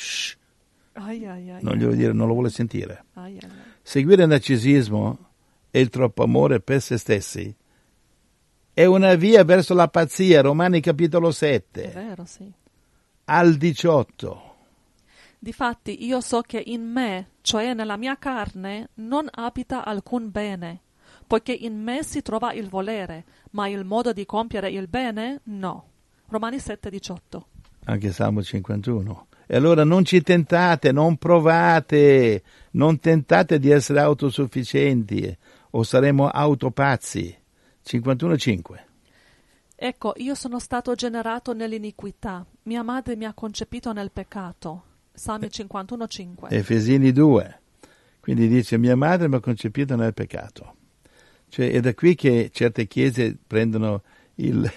dire, non lo vuole sentire. Seguire il narcisismo e il troppo amore per se stessi è una via verso la pazzia. Romani capitolo 7. È vero, sì. Al 18. Difatti io so che in me, cioè nella mia carne, non abita alcun bene, poiché in me si trova il volere, ma il modo di compiere il bene no. Romani 7,18. Anche Salmo 51. E allora non ci tentate, non provate, non tentate di essere autosufficienti o saremo autopazzi. 51,5. Ecco, io sono stato generato nell'iniquità, mia madre mi ha concepito nel peccato. Salmi 51,5. Efesini 2. Quindi dice, mia madre mi ha concepito nel peccato. Cioè, è da qui che certe chiese prendono il...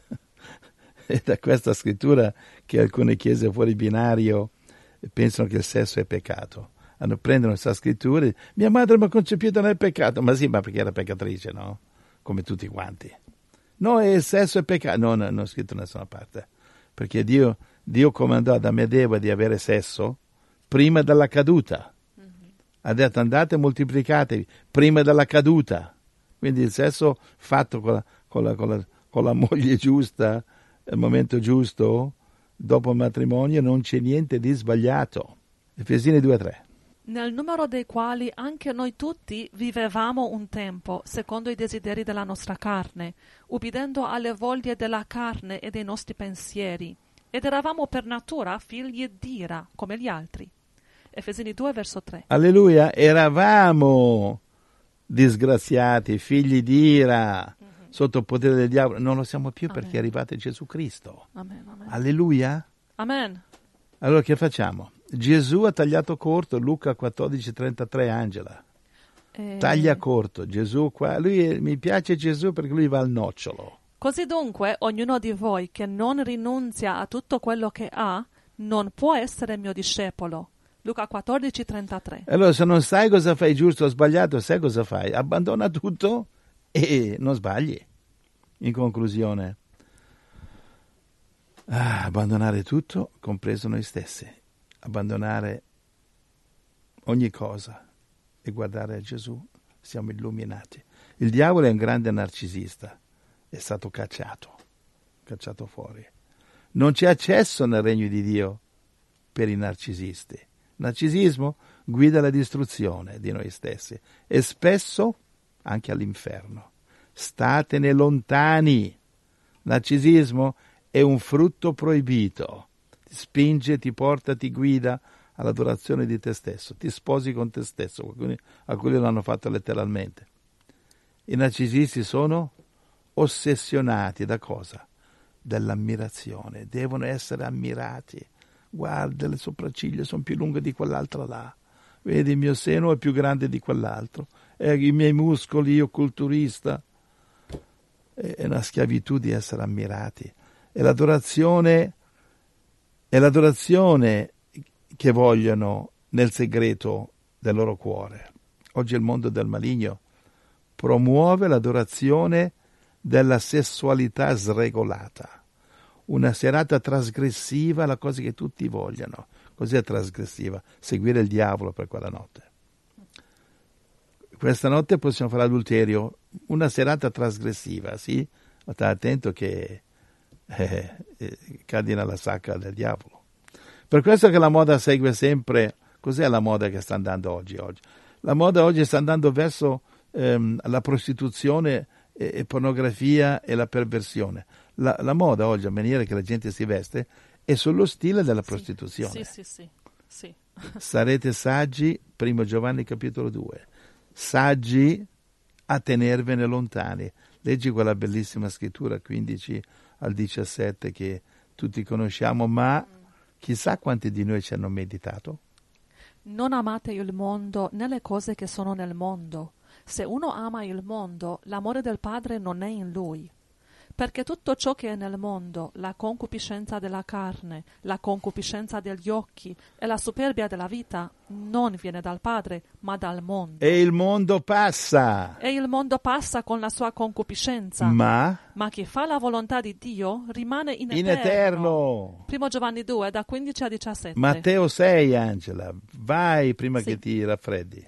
è da questa scrittura che alcune chiese fuori binario pensano che il sesso è peccato. Prendono questa scrittura e mia madre mi ha concepito nel peccato. Ma sì, ma perché era peccatrice, no? Come tutti quanti. No, il sesso è peccato. No, non è scritto da nessuna parte. Perché Dio comandò ad Adamo ed Eva di avere sesso prima della caduta. Ha detto andate e moltiplicatevi prima della caduta. Quindi il sesso fatto con la moglie giusta, al momento giusto, dopo il matrimonio, non c'è niente di sbagliato. Efesini 2,3. Nel numero dei quali anche noi tutti vivevamo un tempo, secondo i desideri della nostra carne, ubbidendo alle voglie della carne e dei nostri pensieri, ed eravamo per natura figli d'ira, come gli altri. Efesini 2, verso 3. Alleluia, eravamo disgraziati, figli d'ira, sotto il potere del diavolo. Non lo siamo più perché è arrivato Gesù Cristo. Amen, amen. Alleluia. Amen. Allora che facciamo? Gesù ha tagliato corto, Luca 14,33, Angela. Taglia corto, Gesù qua. Mi piace Gesù perché lui va al nocciolo. Così dunque, ognuno di voi che non rinunzia a tutto quello che ha, non può essere mio discepolo. Luca 14,33. Allora, se non sai cosa fai giusto o sbagliato, sai cosa fai? Abbandona tutto e non sbagli. In conclusione, abbandonare tutto, compreso noi stessi. Abbandonare ogni cosa e guardare a Gesù. Siamo illuminati. Il diavolo è un grande narcisista. È stato cacciato fuori. Non c'è accesso nel regno di Dio per i narcisisti. Il narcisismo guida la distruzione di noi stessi e spesso anche all'inferno. Statene lontani. Narcisismo è un frutto proibito. Ti spinge, ti porta, ti guida all'adorazione di te stesso. Ti sposi con te stesso. Alcuni l'hanno fatto letteralmente. I narcisisti sono ossessionati da cosa? Dall'ammirazione. Devono essere ammirati. Guarda, le sopracciglia sono più lunghe di quell'altra là. Vedi, il mio seno è più grande di quell'altro. I miei muscoli, io culturista. È una schiavitù di essere ammirati. È l'adorazione che vogliono nel segreto del loro cuore. Oggi il mondo del maligno promuove l'adorazione della sessualità sregolata. Una serata trasgressiva, la cosa che tutti vogliono. Cos'è trasgressiva? Seguire il diavolo per quella notte. Questa notte possiamo fare adulterio, una serata trasgressiva, sì? Ma stai attento che cadi nella sacca del diavolo. Per questo che la moda segue sempre. Cos'è la moda che sta andando oggi? La moda oggi sta andando verso la prostituzione e pornografia e la perversione. La moda oggi, a maniera che la gente si veste, è sullo stile della prostituzione. Sì. Sarete saggi, 1 Giovanni capitolo 2, saggi a tenervene lontani. Leggi quella bellissima scrittura 15 al 17 che tutti conosciamo, ma chissà quanti di noi ci hanno meditato. Non amate il mondo né le cose che sono nel mondo. Se uno ama il mondo, l'amore del Padre non è in lui. Perché tutto ciò che è nel mondo, la concupiscenza della carne, la concupiscenza degli occhi e la superbia della vita, non viene dal Padre, ma dal mondo. E il mondo passa. E il mondo passa con la sua concupiscenza. Ma chi fa la volontà di Dio rimane in eterno. 1 Giovanni 2, da 15 a 17. Matteo 6, Angela. Vai prima Sì. che ti raffreddi.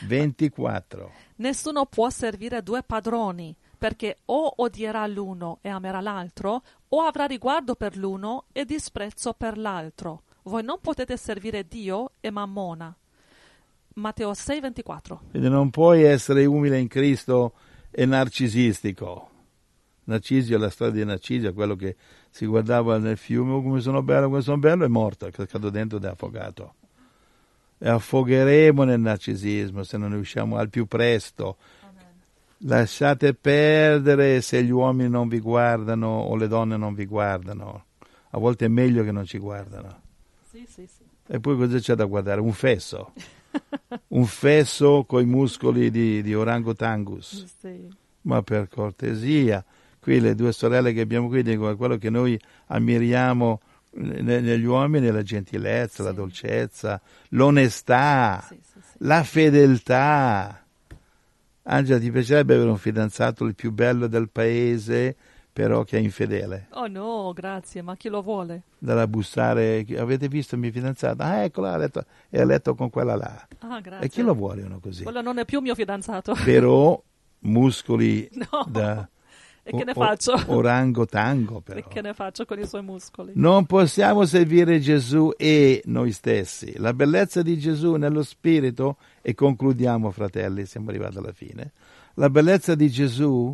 24. Nessuno può servire due padroni, perché o odierà l'uno e amerà l'altro, o avrà riguardo per l'uno e disprezzo per l'altro. Voi non potete servire Dio e Mammona. Matteo 6, 24. Quindi non puoi essere umile in Cristo e narcisistico. Narcisio, la storia di Narcisio, quello che si guardava nel fiume, oh, come sono bello, è morto, è cascato dentro ed è affogato. E affogheremo nel narcisismo se non ne usciamo al più presto. Lasciate perdere se gli uomini non vi guardano o le donne non vi guardano. A volte è meglio che non ci guardano. Sì. E poi cosa c'è da guardare? Un fesso. Un fesso coi muscoli di orangotangus. Sì. Ma per cortesia, qui le due sorelle che abbiamo qui dicono quello che noi ammiriamo negli uomini è la gentilezza, la dolcezza, l'onestà, la fedeltà. Angela, ti piacerebbe avere un fidanzato il più bello del paese, però che è infedele? Oh no, grazie, ma chi lo vuole? Dalla bussare, avete visto il mio fidanzato? Ah, eccola, è a letto con quella là. Ah, grazie. E chi lo vuole uno così? Quello non è più mio fidanzato. Però muscoli No. da E che ne faccio? orangotango, però. E che ne faccio con i suoi muscoli? Non possiamo servire Gesù e noi stessi. La bellezza di Gesù nello spirito, e concludiamo, fratelli, siamo arrivati alla fine. La bellezza di Gesù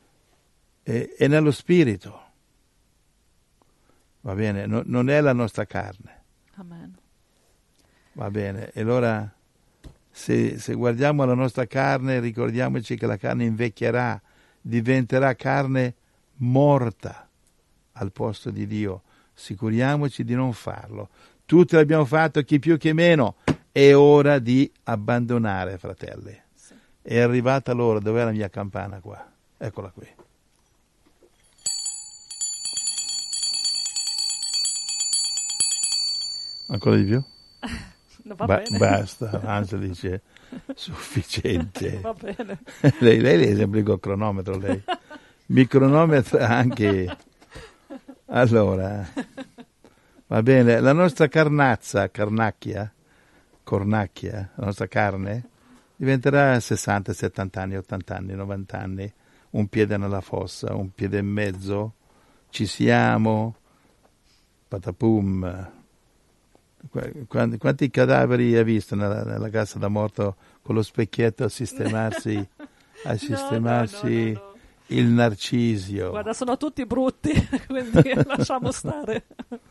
è nello spirito. Va bene? Non è la nostra carne. Amen. Va bene? E allora, se guardiamo la nostra carne, ricordiamoci che la carne invecchierà, diventerà carne morta al posto di Dio. Assicuriamoci di non farlo. Tutti l'abbiamo fatto, chi più chi meno. È ora di abbandonare, fratelli. Sì. È arrivata l'ora. Dov'è la mia campana qua? Eccola qui. Ancora di più? No, va bene. Basta, Angela dice sufficiente. Va bene. lei è sempre col cronometro, lei. Mi cronometra anche. Allora, va bene, la nostra cornacchia, la nostra carne, diventerà 60, 70 anni, 80 anni, 90 anni, un piede nella fossa, un piede e mezzo, ci siamo, patapum. Quanti cadaveri hai visto nella casa da morto con lo specchietto a sistemarsi No. il narcisio? Guarda, sono tutti brutti, quindi lasciamo stare.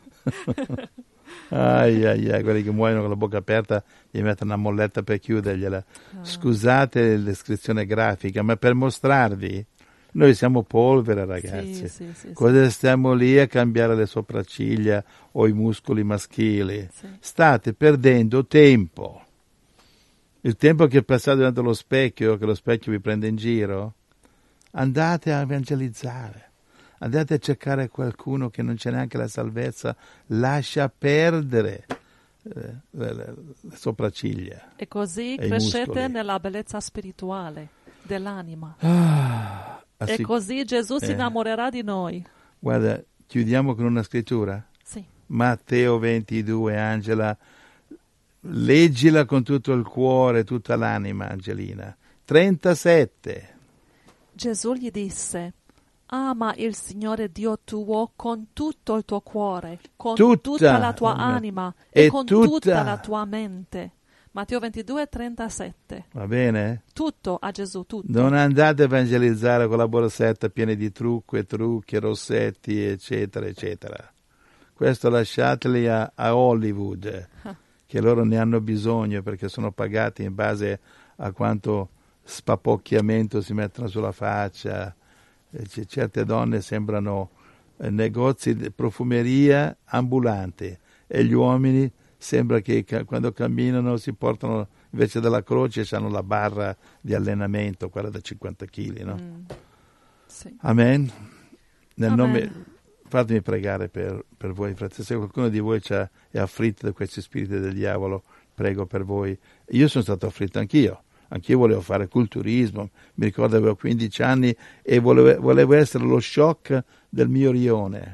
Ai, quelli che muoiono con la bocca aperta gli mettono una molletta per chiudergliela. Scusate la descrizione grafica, ma per mostrarvi, noi siamo polvere, ragazzi. Sì. Cosa stiamo lì a cambiare le sopracciglia o i muscoli maschili? Sì. State perdendo tempo. Il tempo che passate davanti allo specchio, che lo specchio vi prende in giro, andate a evangelizzare, andate a cercare qualcuno che non c'è neanche la salvezza, lascia perdere le sopracciglia. E così e i crescete muscoli. nella bellezza spirituale dell'anima. Ah, E così Gesù si innamorerà di noi. Guarda, chiudiamo con una scrittura. Sì. Matteo 22, Angela, leggila con tutto il cuore, tutta l'anima, Angelina. 37. Gesù gli disse: ama il Signore Dio tuo con tutto il tuo cuore, con tutta la tua anima e con tutta la tua mente. Matteo 22, 37. Va bene? Tutto a Gesù, tutto. Non andate a evangelizzare con la borsetta piena di trucchi, rossetti, eccetera, eccetera. Questo lasciateli a Hollywood, che loro ne hanno bisogno perché sono pagati in base a quanto spapocchiamento si mettono sulla faccia. Certe donne sembrano negozi di profumeria ambulanti e gli uomini sembra che quando camminano si portano invece della croce hanno la barra di allenamento, quella da 50 kg, no? Sì. Amen. Nel Amen. nome, fatemi pregare per voi, fratelli. Se qualcuno di voi è afflitto da questi spiriti del diavolo, prego per voi. Io sono stato afflitto anch'io volevo fare culturismo, mi ricordo avevo 15 anni e volevo essere lo shock del mio rione.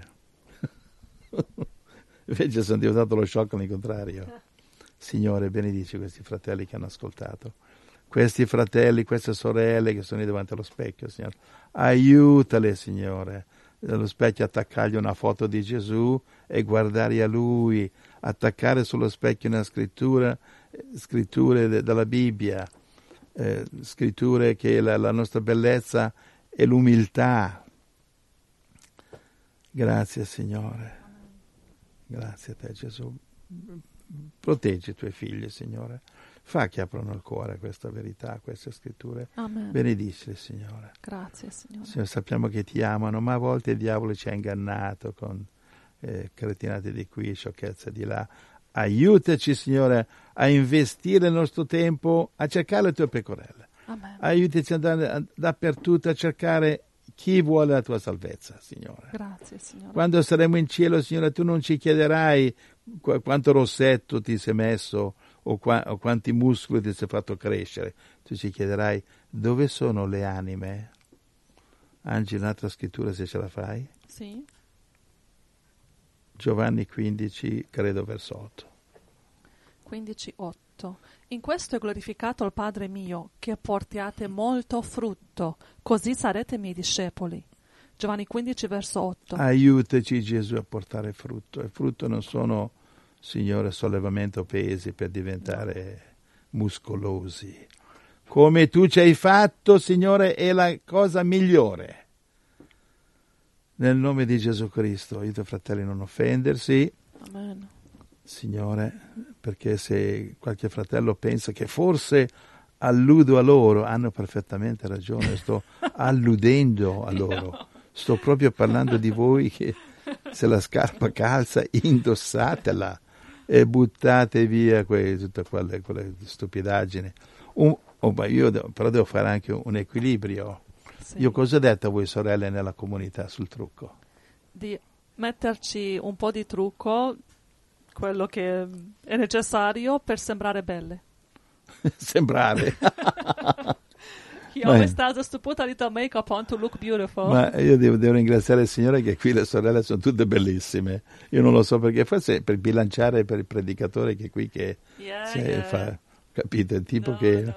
Invece sono diventato lo shock al contrario. Signore, benedici questi fratelli che hanno ascoltato, questi fratelli, queste sorelle che sono lì davanti allo specchio, Signore. Aiutale, Signore, dallo specchio attaccargli una foto di Gesù e guardare a Lui, attaccare sullo specchio una scritture dalla Bibbia, scritture che la nostra bellezza è l'umiltà. Grazie, Signore. Grazie a te, Gesù. Proteggi i tuoi figli, Signore. Fa che aprano il cuore a questa verità, a queste scritture. Amen. Benedicili, Signore. Grazie, Signore. Signore, sappiamo che ti amano, ma a volte il diavolo ci ha ingannato con cretinate di qui, sciocchezze di là. Aiutaci, Signore, a investire il nostro tempo a cercare le tue pecorelle. Amen. Aiutaci ad andare dappertutto a cercare chi vuole la tua salvezza, Signore. Grazie, Signore. Quando saremo in cielo, Signore, tu non ci chiederai quanto rossetto ti sei messo o quanti muscoli ti sei fatto crescere. Tu ci chiederai dove sono le anime. Angela, un'altra scrittura se ce la fai? Sì. Giovanni 15, credo verso 8. 15:8. In questo è glorificato il Padre mio, che portiate molto frutto, così sarete miei discepoli. Giovanni 15, verso 8. Aiutaci, Gesù, a portare frutto. E frutto non sono, Signore, sollevamento pesi per diventare muscolosi. Come tu ci hai fatto, Signore, è la cosa migliore. Nel nome di Gesù Cristo, aiuta i fratelli a non offendersi. Amen. Signore, perché se qualche fratello pensa che forse alludo a loro, hanno perfettamente ragione, sto alludendo a loro. Sto proprio parlando di voi che se la scarpa calza, indossatela e buttate via tutte quelle stupidaggini. Io però devo fare anche un equilibrio. Sì. Io cosa ho detto a voi sorelle nella comunità sul trucco? Di metterci un po' di trucco, quello che è necessario per sembrare belle. Sembrare. He always tells us to put a little makeup on to look beautiful. Ma io devo ringraziare il Signore che qui le sorelle sono tutte bellissime. Io non lo so perché, forse per bilanciare per il predicatore che qui che fa, capite? Il tipo come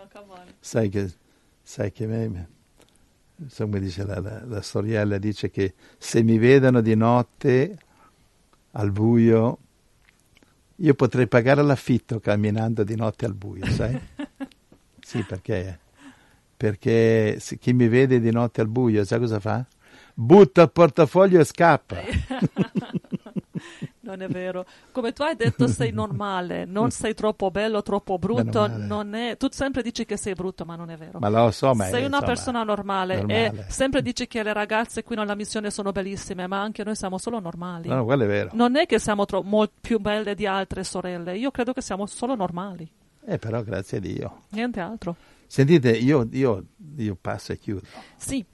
dice la storiella, dice che se mi vedono di notte al buio, io potrei pagare l'affitto camminando di notte al buio, sai? Sì, perché chi mi vede di notte al buio, sai cosa fa? Butta il portafoglio e scappa. Non è vero. Come tu hai detto, sei normale, non sei troppo bello, troppo brutto. Tu sempre dici che sei brutto, ma non è vero. Ma lo so, ma sei una persona normale e sempre dici che le ragazze qui nella missione sono bellissime, ma anche noi siamo solo normali. No, quello è vero. Non è che siamo molto più belle di altre sorelle. Io credo che siamo solo normali. Però grazie a Dio. Niente altro. Sentite, io passo e chiudo. Sì,